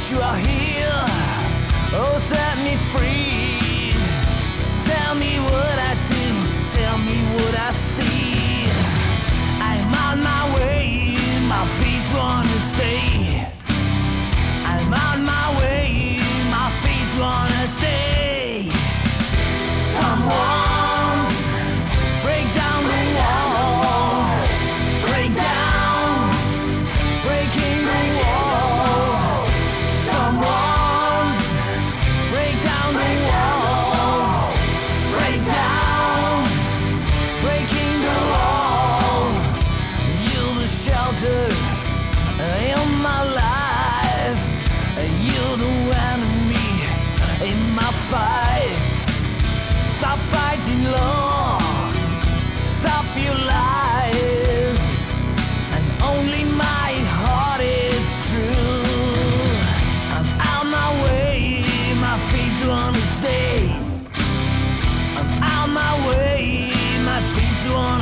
you are here. Oh, set me free. Tell me what I do, tell me what I see. I'm on my way, my feet wanna stay. I'm on my way, my feet wanna stay. Someone's break down the wall, break down, breaking the wall. Someone's break down the wall, break down, breaking the wall. You're the shelter in my life, you're the enemy in my fights. Stop fighting long, stop your lies, and only my heart is true. I'm on my way, my feet wanna stay. I'm on my way, my feet wanna